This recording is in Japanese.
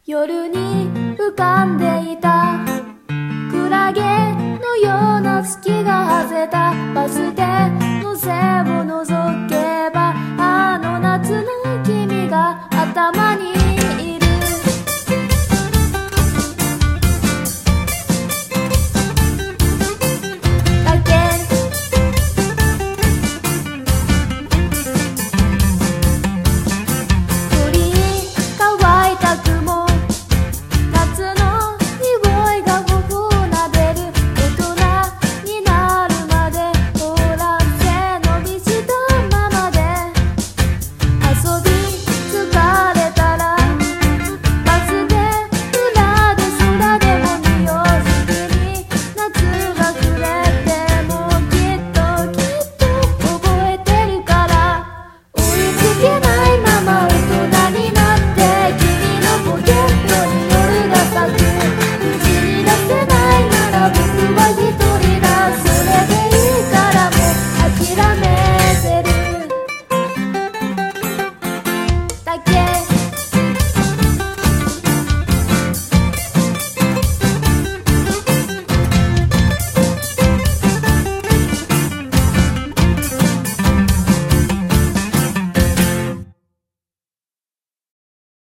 夜に浮かんでいたクラゲのような月が外れたバス停の背を覗けばあの夏の君が頭